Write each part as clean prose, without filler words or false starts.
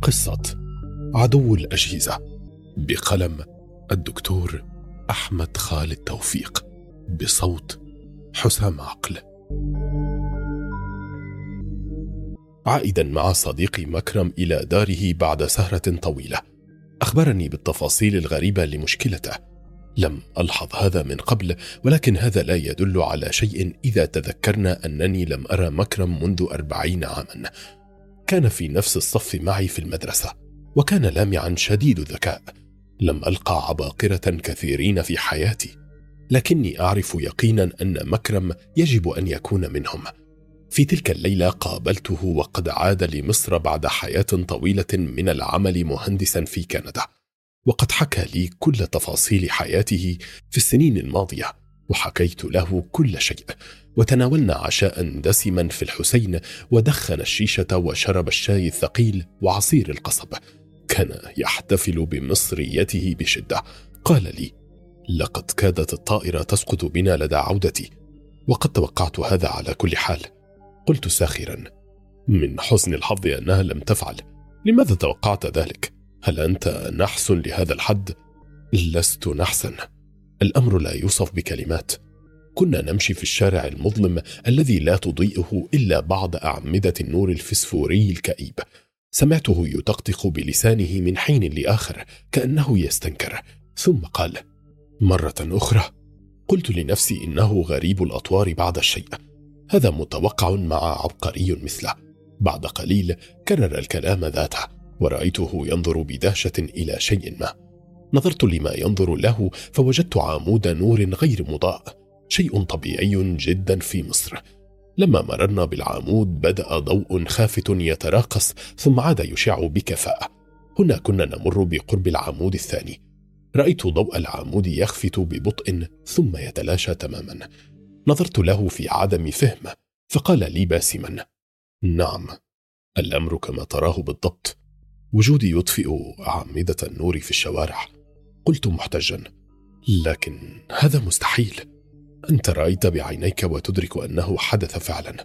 قصة عدو الأجهزة بقلم الدكتور أحمد خالد توفيق، بصوت حسام عقل. عائدا مع صديقي مكرم إلى داره بعد سهرة طويلة، أخبرني بالتفاصيل الغريبة لمشكلته. لم ألحظ هذا من قبل، ولكن هذا لا يدل على شيء إذا تذكرنا أنني لم أرى مكرم منذ 40 عاما. كان في نفس الصف معي في المدرسة، وكان لامعا شديد الذكاء. لم ألقى عباقرة كثيرين في حياتي، لكني أعرف يقينا أن مكرم يجب أن يكون منهم. في تلك الليلة قابلته وقد عاد لمصر بعد حياة طويلة من العمل مهندسا في كندا، وقد حكى لي كل تفاصيل حياته في السنين الماضية، وحكيت له كل شيء. وتناولنا عشاء دسما في الحسين، ودخن الشيشة وشرب الشاي الثقيل وعصير القصب. كان يحتفل بمصريته بشدة. قال لي: لقد كادت الطائرة تسقط بنا لدى عودتي، وقد توقعت هذا على كل حال. قلت ساخرا: من حسن الحظ أنها لم تفعل. لماذا توقعت ذلك؟ هل أنت نحس لهذا الحد؟ لست نحسا، الأمر لا يوصف بكلمات. كنا نمشي في الشارع المظلم الذي لا تضيئه إلا بعض أعمدة النور الفسفوري الكئيب. سمعته يطقطق بلسانه من حين لآخر كأنه يستنكر، ثم قال: مرة أخرى. قلت لنفسي إنه غريب الأطوار بعض الشيء، هذا متوقع مع عبقري مثله. بعد قليل كرر الكلام ذاته، ورأيته ينظر بدهشة إلى شيء ما. نظرت لما ينظر له فوجدت عمود نور غير مضاء، شيء طبيعي جدا في مصر. لما مررنا بالعمود بدأ ضوء خافت يتراقص، ثم عاد يشع بكفاءة. هنا كنا نمر بقرب العمود الثاني. رأيت ضوء العمود يخفت ببطء ثم يتلاشى تماما. نظرت له في عدم فهم، فقال لي باسما: نعم، الأمر كما تراه بالضبط. وجودي يطفئ أعمدة النور في الشوارع. قلت محتجا: لكن هذا مستحيل. أنت رأيت بعينيك وتدرك أنه حدث فعلا.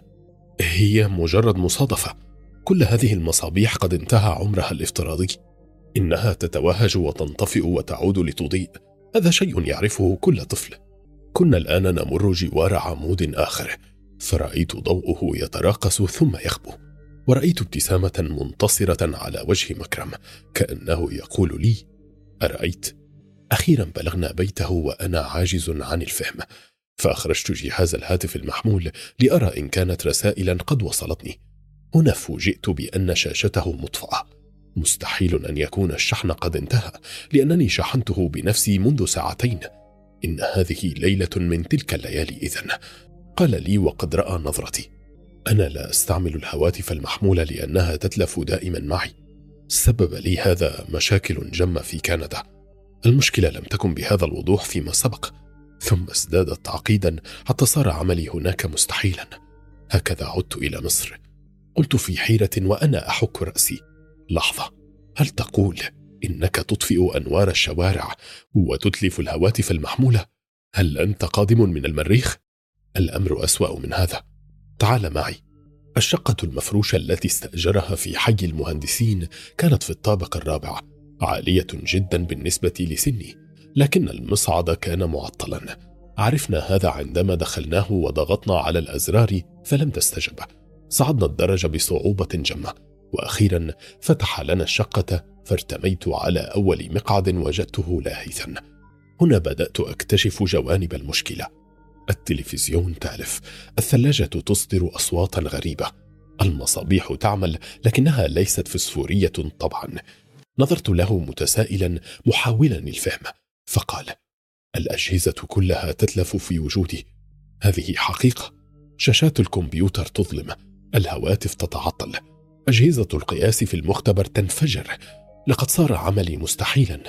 هي مجرد مصادفة. كل هذه المصابيح قد انتهى عمرها الافتراضي. إنها تتوهج وتنطفئ وتعود لتضيء، هذا شيء يعرفه كل طفل. كنا الآن نمر جوار عمود آخر، فرأيت ضوءه يتراقص ثم يخبو، ورأيت ابتسامة منتصرة على وجه مكرم كأنه يقول لي: أرأيت؟ أخيرا بلغنا بيته وأنا عاجز عن الفهم، فأخرجت جهاز الهاتف المحمول لأرى إن كانت رسائلا قد وصلتني. هنا فوجئت بأن شاشته مطفأة. مستحيل أن يكون الشحن قد انتهى، لأنني شحنته بنفسي منذ ساعتين. إن هذه ليلة من تلك الليالي إذن. قال لي وقد رأى نظرتي: أنا لا أستعمل الهواتف المحمولة لأنها تتلف دائما معي. سبب لي هذا مشاكل جمة في كندا. المشكلة لم تكن بهذا الوضوح فيما سبق، ثم ازدادت تعقيدا حتى صار عملي هناك مستحيلا. هكذا عدت إلى مصر. قلت في حيرة وأنا أحك رأسي: لحظة، هل تقول إنك تطفئ أنوار الشوارع وتتلف الهواتف المحمولة؟ هل أنت قادم من المريخ؟ الأمر أسوأ من هذا. تعال معي. الشقة المفروشة التي استأجرها في حي المهندسين كانت في الطابق الرابع، عالية جدا بالنسبة لسني، لكن المصعد كان معطلا. عرفنا هذا عندما دخلناه وضغطنا على الأزرار فلم تستجب. صعدنا الدرج بصعوبة جمة، وأخيرا فتح لنا الشقة، فارتميت على أول مقعد وجدته لاهثا. هنا بدأت أكتشف جوانب المشكلة. التلفزيون تالف، الثلاجة تصدر أصواتا غريبة، المصابيح تعمل لكنها ليست فسفورية طبعا. نظرت له متسائلا محاولا الفهم، فقال: الأجهزة كلها تتلف في وجودي، هذه حقيقة. شاشات الكمبيوتر تظلم، الهواتف تتعطل، أجهزة القياس في المختبر تنفجر. لقد صار عملي مستحيلا.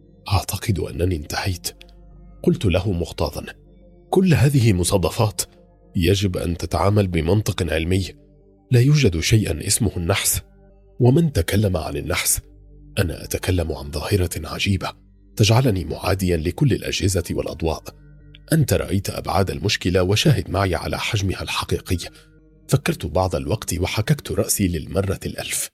أعتقد أنني انتهيت. قلت له مغتاظا: كل هذه مصادفات، يجب أن تتعامل بمنطق علمي. لا يوجد شيء اسمه النحس. ومن تكلم عن النحس؟ أنا أتكلم عن ظاهرة عجيبة تجعلني معاديا لكل الأجهزة والأضواء. أنت رأيت أبعاد المشكلة وشاهد معي على حجمها الحقيقي. فكرت بعض الوقت وحككت رأسي للمرة الألف.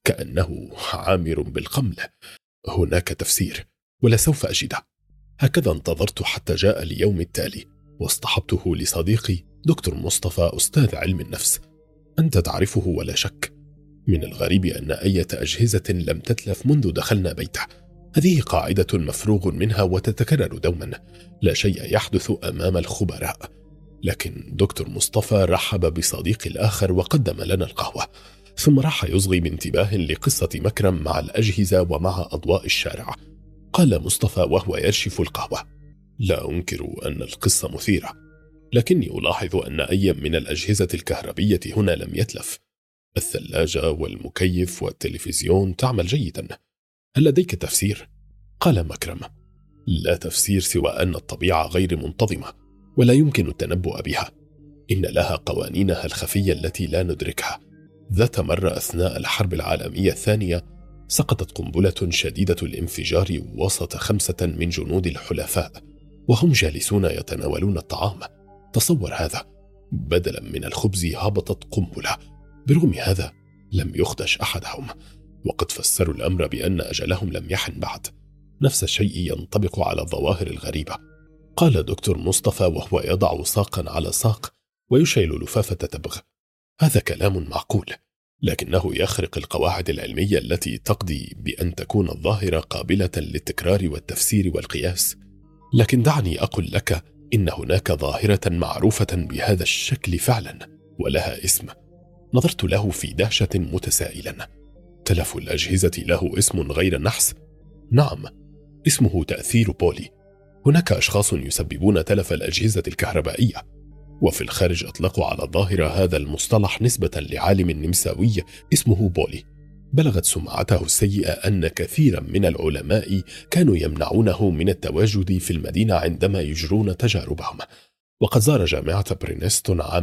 كأنه عامر بالقمل. هناك تفسير ولسوف أجده. هكذا انتظرت حتى جاء اليوم التالي، واصطحبته لصديقي دكتور مصطفى أستاذ علم النفس. أنت تعرفه ولا شك. من الغريب أن أي أجهزة لم تتلف منذ دخلنا بيته. هذه قاعدة مفروغ منها وتتكرر دوما، لا شيء يحدث أمام الخبراء. لكن دكتور مصطفى رحب بصديقي الآخر وقدم لنا القهوة، ثم راح يصغي بانتباه لقصة مكرم مع الأجهزة ومع أضواء الشارع. قال مصطفى وهو يرشف القهوة: لا أنكر أن القصة مثيرة، لكني ألاحظ أن أي من الأجهزة الكهربية هنا لم يتلف. الثلاجة والمكيف والتلفزيون تعمل جيدا. هل لديك تفسير؟ قال مكرم: لا تفسير سوى أن الطبيعة غير منتظمة ولا يمكن التنبؤ بها. إن لها قوانينها الخفية التي لا ندركها. ذات مرة أثناء الحرب العالمية الثانية سقطت قنبلة شديدة الانفجار وسط 5 من جنود الحلفاء وهم جالسون يتناولون الطعام. تصور هذا، بدلا من الخبز هبطت قنبلة. برغم هذا لم يخدش أحدهم، وقد فسروا الأمر بأن أجلهم لم يحن بعد. نفس الشيء ينطبق على الظواهر الغريبة. قال دكتور مصطفى وهو يضع ساقا على ساق ويشعل لفافة تبغ: هذا كلام معقول، لكنه يخرق القواعد العلمية التي تقضي بأن تكون الظاهرة قابلة للتكرار والتفسير والقياس. لكن دعني أقول لك إن هناك ظاهرة معروفة بهذا الشكل فعلا ولها اسم. نظرت له في دهشة متسائلا: تلف الأجهزة له اسم غير نحس؟ نعم، اسمه تأثير بولي. هناك أشخاص يسببون تلف الأجهزة الكهربائية، وفي الخارج أطلقوا على الظاهرة هذا المصطلح نسبة لعالم نمساوي اسمه بولي. بلغت سمعته السيئة أن كثيرا من العلماء كانوا يمنعونه من التواجد في المدينة عندما يجرون تجاربهم. وقد زار جامعة برينستون عام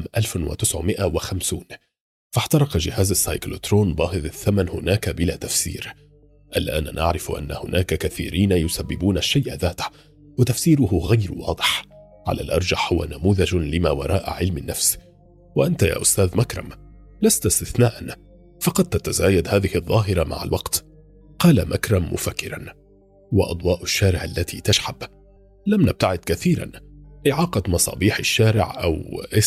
1950، فاحترق جهاز السايكلوترون باهظ الثمن هناك بلا تفسير. الآن نعرف أن هناك كثيرين يسببون الشيء ذاته، وتفسيره غير واضح. على الأرجح هو نموذج لما وراء علم النفس. وأنت يا أستاذ مكرم لست استثناء، فقد تتزايد هذه الظاهرة مع الوقت. قال مكرم مفكرا: وأضواء الشارع التي تشحب. لم نبتعد كثيرا. إعاقة مصابيح الشارع أو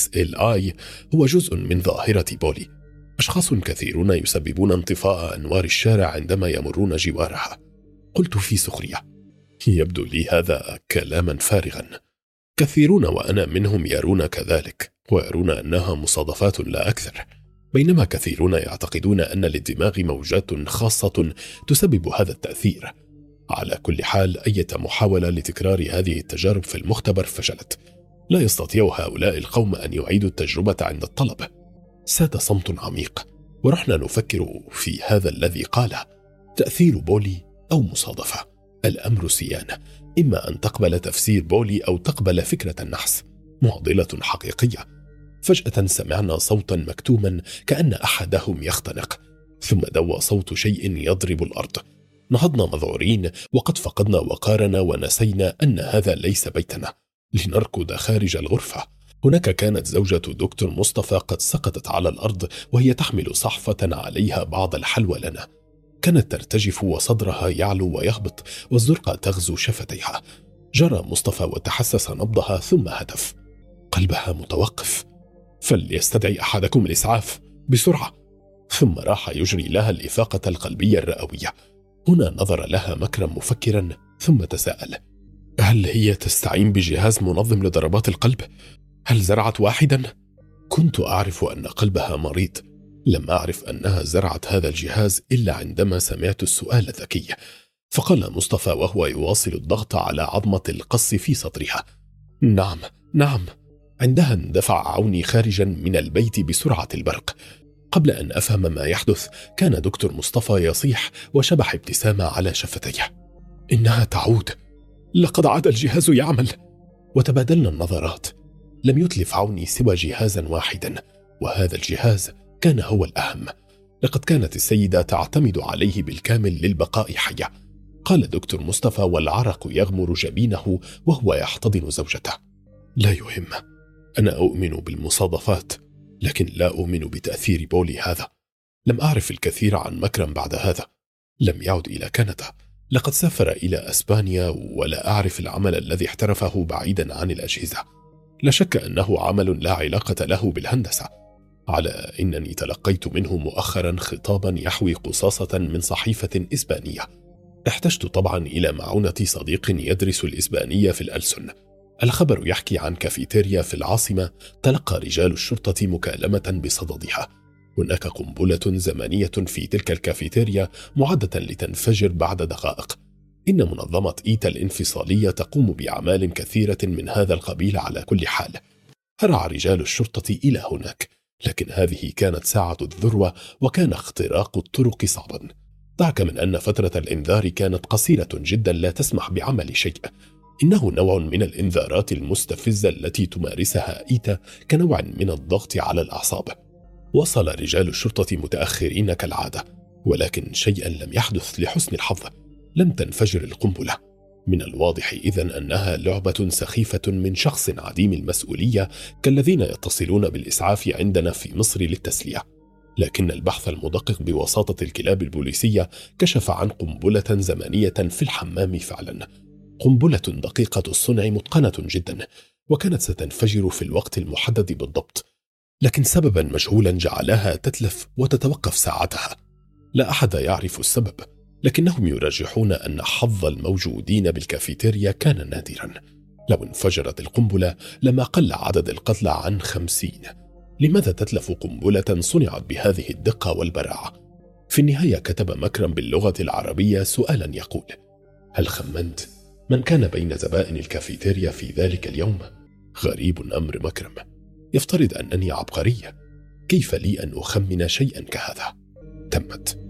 SLI هو جزء من ظاهرة بولي. أشخاص كثيرون يسببون انطفاء أنوار الشارع عندما يمرون جوارها. قلت في سخرية: يبدو لي هذا كلاما فارغا. كثيرون وأنا منهم يرون كذلك، ويرون أنها مصادفات لا أكثر، بينما كثيرون يعتقدون أن للدماغ موجات خاصة تسبب هذا التأثير. على كل حال، أي محاولة لتكرار هذه التجارب في المختبر فشلت. لا يستطيع هؤلاء القوم أن يعيدوا التجربة عند الطلب. ساد صمت عميق، ورحنا نفكر في هذا الذي قاله: تأثير بولي أو مصادفة. الأمر سيان، إما أن تقبل تفسير بولي أو تقبل فكرة النحس. معضلة حقيقية. فجأة سمعنا صوتا مكتوما كأن أحدهم يختنق، ثم دوى صوت شيء يضرب الأرض. نهضنا مذعورين، وقد فقدنا وقارنا ونسينا أن هذا ليس بيتنا، لنركض خارج الغرفة. هناك كانت زوجة دكتور مصطفى قد سقطت على الأرض وهي تحمل صحفة عليها بعض الحلوى لنا. كانت ترتجف وصدرها يعلو ويهبط والزرقاء تغزو شفتيها. جرى مصطفى وتحسس نبضها ثم هتف: قلبها متوقف، فليستدعي أحدكم الإسعاف بسرعة. ثم راح يجري لها الإفاقة القلبية الرئوية. هنا نظر لها مكرم مفكرا ثم تساءل: هل هي تستعين بجهاز منظم لضربات القلب؟ هل زرعت واحدا؟ كنت أعرف أن قلبها مريض، لم أعرف أنها زرعت هذا الجهاز إلا عندما سمعت السؤال الذكي. فقال مصطفى وهو يواصل الضغط على عظمة القص في صدرها: نعم نعم. عندها اندفع عوني خارجا من البيت بسرعة البرق. قبل أن أفهم ما يحدث كان دكتور مصطفى يصيح وشبح ابتسامة على شفتيه: إنها تعود، لقد عاد الجهاز يعمل. وتبادلنا النظرات. لم يتلف عوني سوى جهازا واحدا، وهذا الجهاز كان هو الأهم. لقد كانت السيدة تعتمد عليه بالكامل للبقاء حية. قال دكتور مصطفى والعرق يغمر جبينه وهو يحتضن زوجته: لا يهم، أنا أؤمن بالمصادفات، لكن لا أؤمن بتأثير بولي هذا. لم أعرف الكثير عن مكرم بعد هذا. لم يعد إلى كندا، لقد سافر إلى أسبانيا، ولا أعرف العمل الذي احترفه بعيدا عن الأجهزة. لا شك أنه عمل لا علاقة له بالهندسة، على إنني تلقيت منه مؤخرا خطابا يحوي قصاصة من صحيفة إسبانية. احتجت طبعا إلى معونة صديق يدرس الإسبانية في الألسن. الخبر يحكي عن كافيتيريا في العاصمة تلقى رجال الشرطة مكالمة بصددها. هناك قنبلة زمنية في تلك الكافيتيريا معدة لتنفجر بعد دقائق. إن منظمة إيتا الانفصالية تقوم بأعمال كثيرة من هذا القبيل على كل حال. هرع رجال الشرطة إلى هناك، لكن هذه كانت ساعة الذروة، وكان اختراق الطرق صعبا. دعك من أن فترة الإنذار كانت قصيرة جدا لا تسمح بعمل شيء. إنه نوع من الإنذارات المستفزة التي تمارسها إيتا كنوع من الضغط على الأعصاب. وصل رجال الشرطة متأخرين كالعادة، ولكن شيئا لم يحدث لحسن الحظ. لم تنفجر القنبلة. من الواضح إذن أنها لعبة سخيفة من شخص عديم المسؤولية كالذين يتصلون بالإسعاف عندنا في مصر للتسلية. لكن البحث المدقق بواسطة الكلاب البوليسية كشف عن قنبلة زمنية في الحمام فعلا. قنبلة دقيقة الصنع متقنة جدا، وكانت ستنفجر في الوقت المحدد بالضبط، لكن سببا مجهولا جعلها تتلف وتتوقف ساعتها. لا أحد يعرف السبب، لكنهم يرجحون أن حظ الموجودين بالكافيتيريا كان نادرا. لو انفجرت القنبلة لما قل عدد القتلى عن 50. لماذا تتلف قنبلة صنعت بهذه الدقة والبراعة؟ في النهاية كتب مكرم باللغة العربية سؤالا يقول: هل خمنت من كان بين زبائن الكافيتيريا في ذلك اليوم؟ غريب أمر مكرم، يفترض أنني عبقري. كيف لي أن أخمن شيئا كهذا؟ تمت.